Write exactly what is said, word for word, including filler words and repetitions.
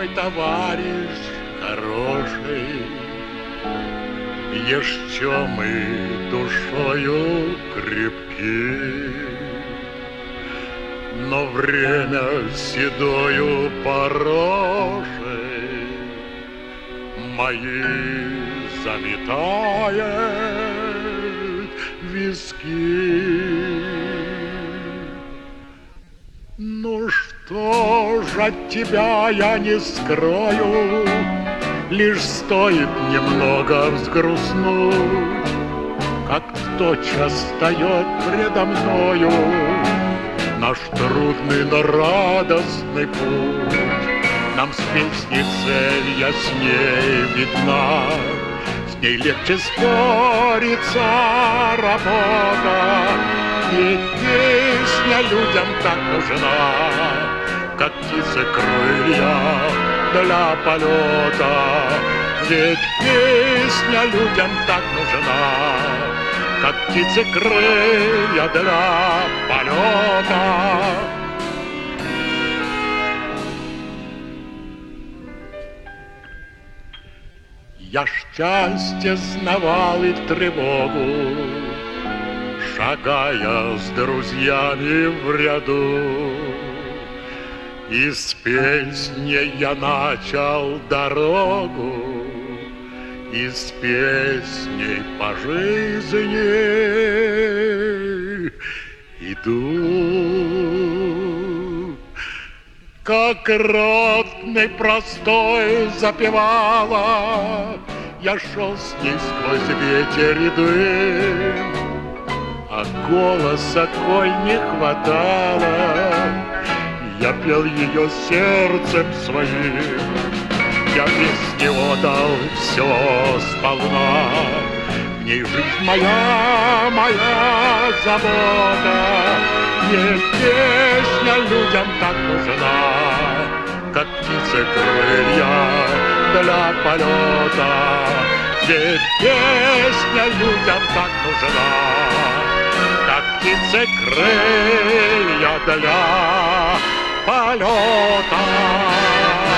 мой товарищ хороший, еще мы душою крепки, но время седою порожей мои заметает виски. Ну что ж, от тебя я не скрою, лишь стоит немного взгрустнуть, как тотчас встает предо мною наш трудный, но радостный путь. Нам с песней цель ясней видна, с ней легче спорится работа. Ведь песня людям так нужна, как птицы крылья для полета. Ведь песня людям так нужна, как птицы крылья для полета. Я счастье знавал и в тревогу, шагая с друзьями в ряду. И с песней я начал дорогу, и с песней по жизни иду. Как ротный простой запевала, я шел с ней сквозь ветер и дым, а голоса коль не хватало, я пел ее сердцем своим. Я песне отдал все сполна, в ней жизнь моя, моя забота. Ведь песня людям так нужна, как птицы крылья для полета. Ведь песня людям так нужна, как птицы крылья для полета.